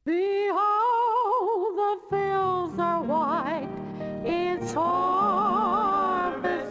Behold, the fields are white, it's harvest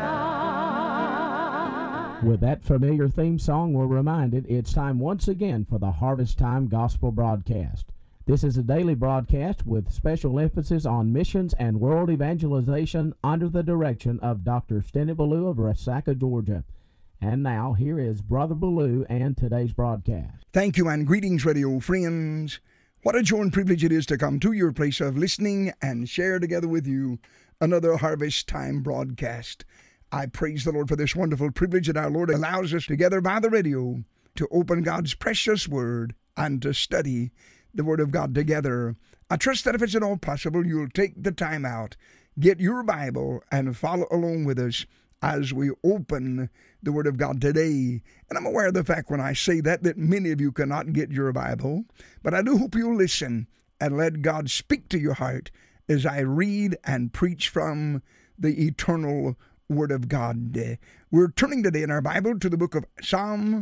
time. With that familiar theme song, we're reminded it's time once again for the Harvest Time Gospel Broadcast. This is a daily broadcast with special emphasis on missions and world evangelization under the direction of Dr. Steny Ballou of Resaca, Georgia. And now, here is Brother Ballou and today's broadcast. Thank you and greetings, radio friends. What a joy and privilege it is to come to your place of listening and share together with you another Harvest Time broadcast. I praise the Lord for this wonderful privilege that our Lord allows us together by the radio to open God's precious Word and to study the Word of God together. I trust that if it's at all possible, you'll take the time out, get your Bible, and follow along with us as we open the Word of God today. And I'm aware of the fact when I say that many of you cannot get your Bible, but I do hope you'll listen and let God speak to your heart as I read and preach from the eternal Word of God. We're turning today in our Bible to the book of Psalm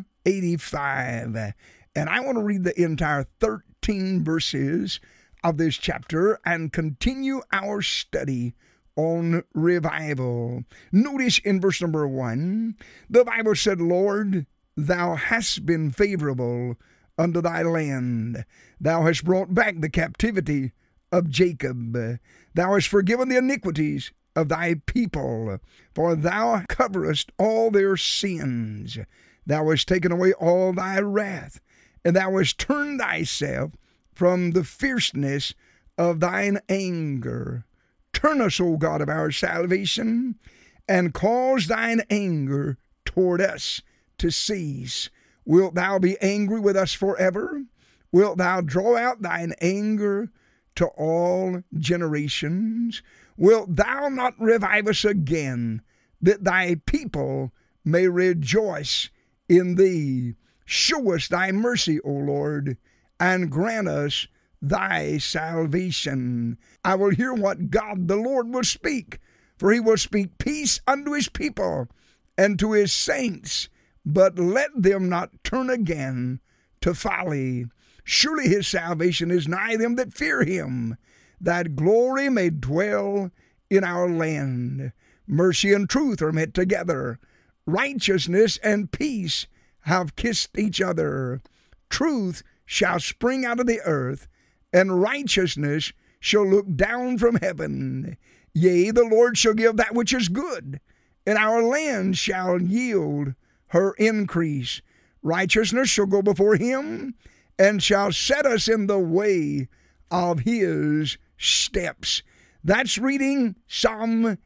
85, and I want to read the entire 13 verses of this chapter and continue our study on revival. Notice in verse number 1, the Bible said, Lord, thou hast been favorable unto thy land. Thou hast brought back the captivity of Jacob. Thou hast forgiven the iniquities of thy people, for thou coverest all their sins. Thou hast taken away all thy wrath, and thou hast turned thyself from the fierceness of thine anger. Turn us, O God of our salvation, and cause thine anger toward us to cease. Wilt thou be angry with us forever? Wilt thou draw out thine anger to all generations? Wilt thou not revive us again, that thy people may rejoice in thee? Show us thy mercy, O Lord, and grant us thy salvation. I will hear what God the Lord will speak, for he will speak peace unto his people and to his saints, but let them not turn again to folly. Surely his salvation is nigh them that fear him, that glory may dwell in our land. Mercy and truth are met together. Righteousness and peace have kissed each other. Truth shall spring out of the earth, and righteousness shall look down from heaven. Yea, the Lord shall give that which is good, and our land shall yield her increase. Righteousness shall go before him, and shall set us in the way of his steps. That's reading Psalm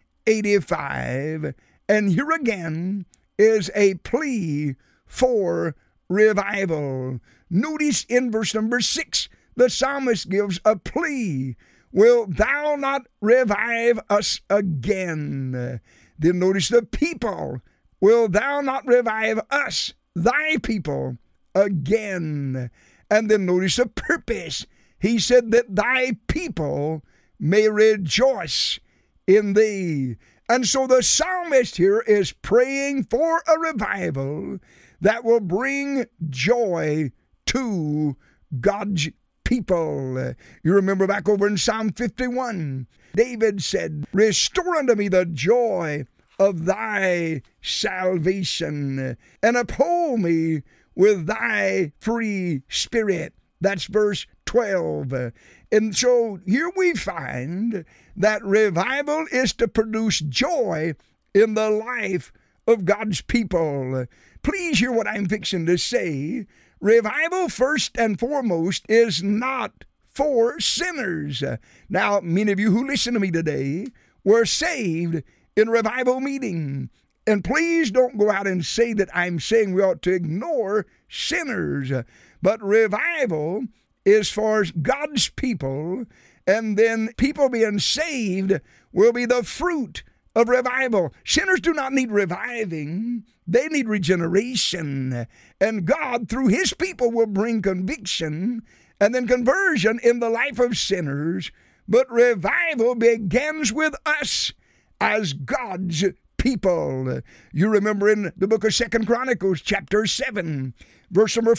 85. And here again is a plea for revival. Notice in verse number 6, the psalmist gives a plea. Wilt thou not revive us again? Then notice the people. Wilt thou not revive us, thy people, again? And then notice the purpose. He said that thy people may rejoice in thee. And so the psalmist here is praying for a revival that will bring joy to God's people. You remember back over in Psalm 51, David said, restore unto me the joy of thy salvation, and uphold me with thy free spirit. That's verse 12. And so here we find that revival is to produce joy in the life of God's people. Please hear what I'm fixing to say. Revival, first and foremost, is not for sinners. Now, many of you who listen to me today were saved in revival meeting. And please don't go out and say that I'm saying we ought to ignore sinners. But revival is for God's people, and then people being saved will be the fruit of revival. Sinners do not need reviving. They need regeneration. And God, through his people, will bring conviction and then conversion in the life of sinners. But revival begins with us as God's people. You remember in the book of 2 Chronicles, chapter 7, verse number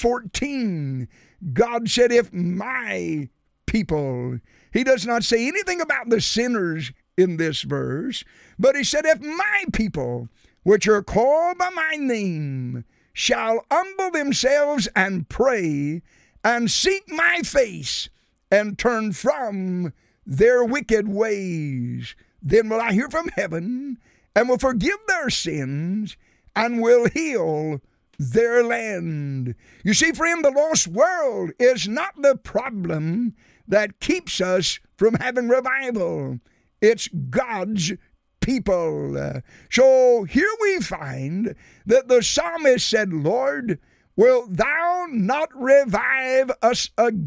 14, God said, if my people, he does not say anything about the sinners in this verse, but he said, if my people, which are called by my name, shall humble themselves and pray and seek my face and turn from their wicked ways, then will I hear from heaven and will forgive their sins and will heal their land. You see, friend, the lost world is not the problem that keeps us from having revival. It's God's people. So here we find that the psalmist said, Lord, wilt thou not revive us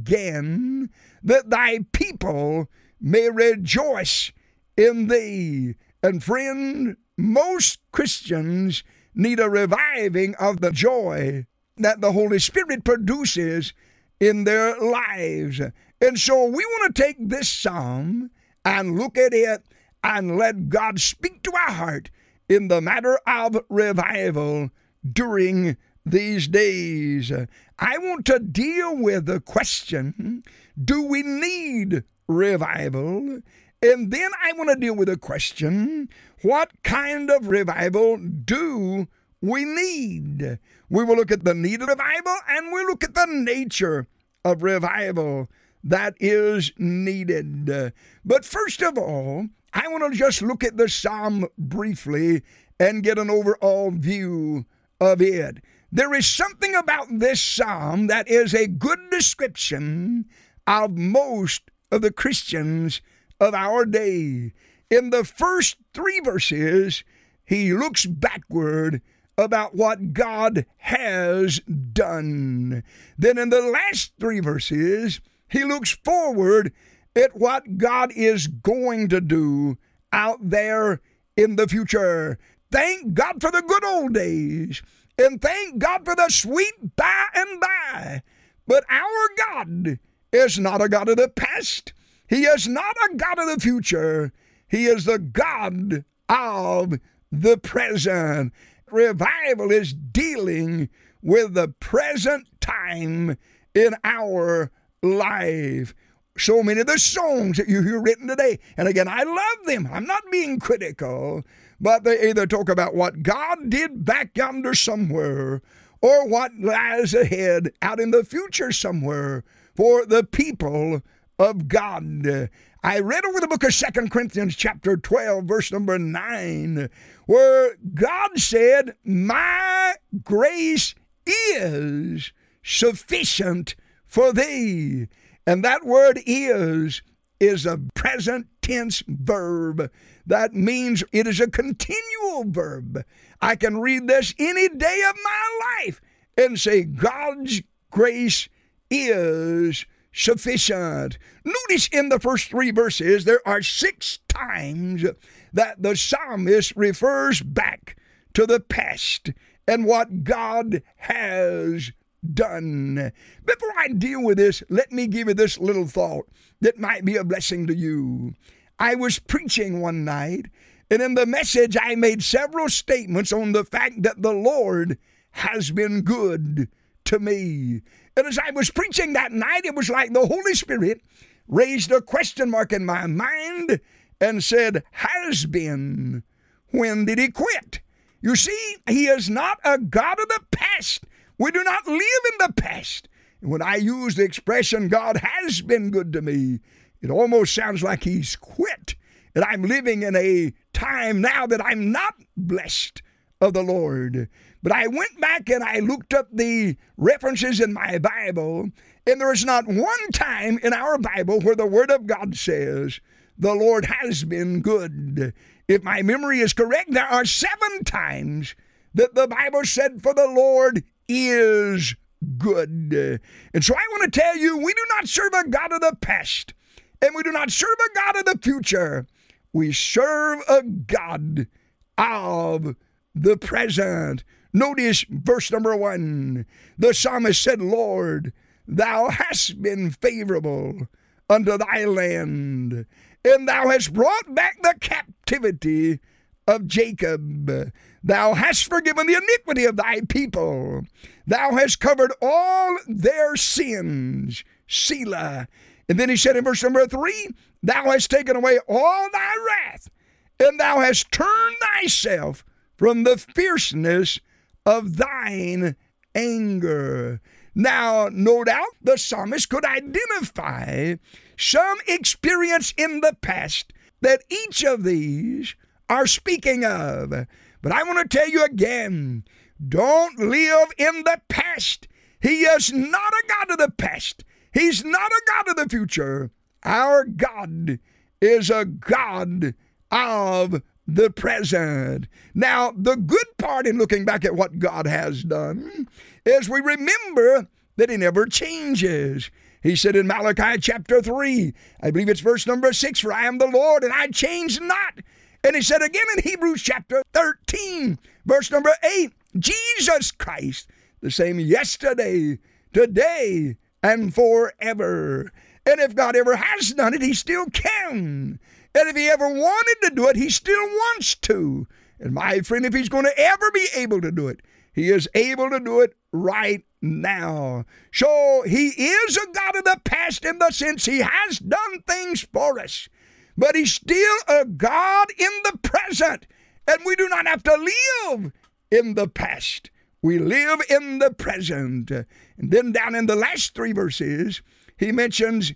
again, that thy people may rejoice in thee? And friend, most Christians need a reviving of the joy that the Holy Spirit produces in their lives. And so we want to take this psalm and look at it and let God speak to our heart in the matter of revival during these days. I want to deal with the question, do we need revival? And then I want to deal with the question, what kind of revival do we need? We will look at the need of revival and we'll look at the nature of revival that is needed. But first of all, I want to just look at the psalm briefly and get an overall view of it. There is something about this psalm that is a good description of most of the Christians of our day. In the first 3 verses, he looks backward about what God has done. Then in the last 3 verses, he looks forward at what God is going to do out there in the future. Thank God for the good old days, and thank God for the sweet by and by. But our God is not a God of the past. He is not a God of the future. He is the God of the present. Revival is dealing with the present time in our life. So many of the songs that you hear written today, and again, I love them. I'm not being critical, but they either talk about what God did back yonder somewhere or what lies ahead out in the future somewhere for the people of God. I read over the book of 2 Corinthians chapter 12, verse number 9, where God said, my grace is sufficient for thee. And that word is a present tense verb. That means it is a continual verb. I can read this any day of my life and say, God's grace is sufficient. Notice in the first 3 verses, there are 6 times that the psalmist refers back to the past and what God has done. Before I deal with this, let me give you this little thought that might be a blessing to you. I was preaching one night, and in the message I made several statements on the fact that the Lord has been good to me. And as I was preaching that night, it was like the Holy Spirit raised a question mark in my mind and said, has been. When did he quit? You see, he is not a God of the past. We do not live in the past. And when I use the expression, God has been good to me, it almost sounds like he's quit. And I'm living in a time now that I'm not blessed of the Lord. But I went back and I looked up the references in my Bible, and there is not one time in our Bible where the Word of God says, the Lord has been good. If my memory is correct, there are 7 times that the Bible said, for the Lord is good. And so I want to tell you, we do not serve a God of the past, and we do not serve a God of the future. We serve a God of the present. Notice verse number 1. The psalmist said, Lord, thou hast been favorable unto thy land, and thou hast brought back the captivity of Jacob. Thou hast forgiven the iniquity of thy people. Thou hast covered all their sins. Selah. And then he said in verse number 3, thou hast taken away all thy wrath, and thou hast turned thyself from the fierceness of thine anger. Now, no doubt, the psalmist could identify some experience in the past that each of these are speaking of. But I want to tell you again, don't live in the past. He is not a God of the past. He's not a God of the future. Our God is a God of the present. Now, the good part in looking back at what God has done is we remember that He never changes. He said in Malachi chapter 3, I believe it's verse number 6, for I am the Lord and I change not. And He said again in Hebrews chapter 13, verse number 8, Jesus Christ, the same yesterday, today, and forever. And if God ever has done it, He still can. And if He ever wanted to do it, He still wants to. And my friend, if He's going to ever be able to do it, He is able to do it right now. So He is a God of the past in the sense He has done things for us. But He's still a God in the present. And we do not have to live in the past. We live in the present. And then down in the last 3 verses, he mentions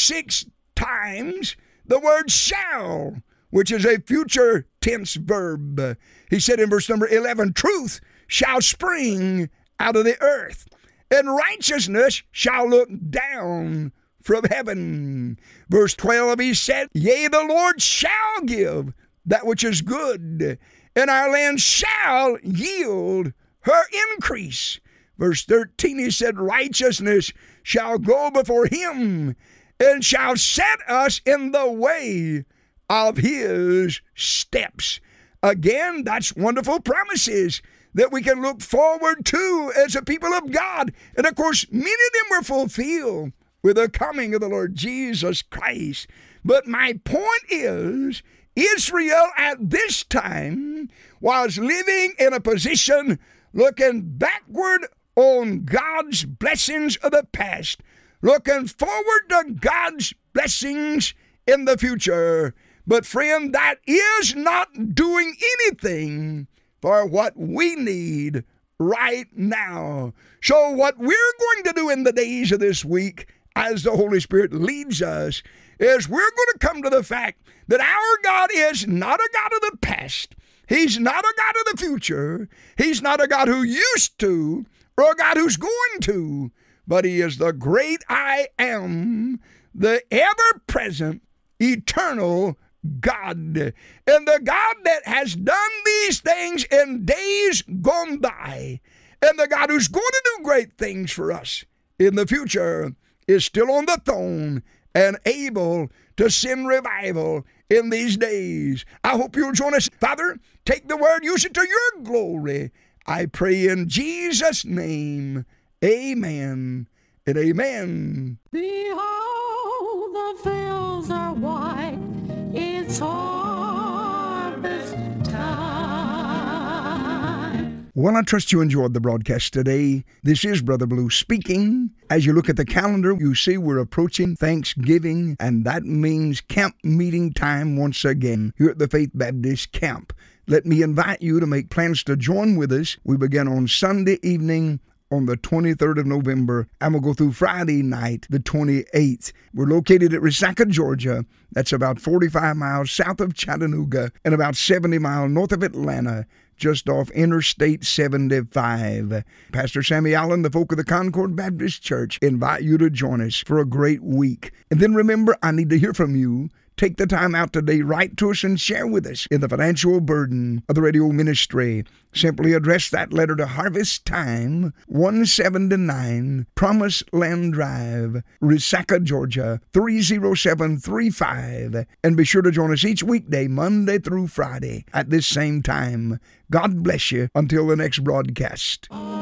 6 times the word shall, which is a future tense verb. He said in verse number 11, truth shall spring out of the earth, and righteousness shall look down from heaven. Verse 12, he said, yea, the Lord shall give that which is good, and our land shall yield her increase. Verse 13, he said, righteousness shall go before Him, and shall set us in the way of His steps. Again, that's wonderful promises that we can look forward to as a people of God. And of course, many of them were fulfilled with the coming of the Lord Jesus Christ. But my point is, Israel at this time was living in a position looking backward on God's blessings of the past, looking forward to God's blessings in the future. But friend, that is not doing anything for what we need right now. So what we're going to do in the days of this week, as the Holy Spirit leads us, is we're going to come to the fact that our God is not a God of the past. He's not a God of the future. He's not a God who used to or a God who's going to. But He is the great I am, the ever-present, eternal God. And the God that has done these things in days gone by, and the God who's going to do great things for us in the future, is still on the throne and able to send revival in these days. I hope you'll join us. Father, take the word, use it to Your glory. I pray in Jesus' name. Amen and amen. Behold, the fields are white. It's harvest time. Well, I trust you enjoyed the broadcast today. This is Brother Blue speaking. As you look at the calendar, you see we're approaching Thanksgiving, and that means camp meeting time once again here at the Faith Baptist Camp. Let me invite you to make plans to join with us. We begin on Sunday evening on the 23rd of November, and we'll go through Friday night, the 28th. We're located at Resaca, Georgia. That's about 45 miles south of Chattanooga and about 70 miles north of Atlanta, just off Interstate 75. Pastor Sammy Allen, the folk of the Concord Baptist Church, invite you to join us for a great week. And then remember, I need to hear from you. Take the time out today, write to us and share with us in the financial burden of the radio ministry. Simply address that letter to Harvest Time, 179 Promise Land Drive, Resaca, Georgia, 30735. And be sure to join us each weekday, Monday through Friday, at this same time. God bless you until the next broadcast.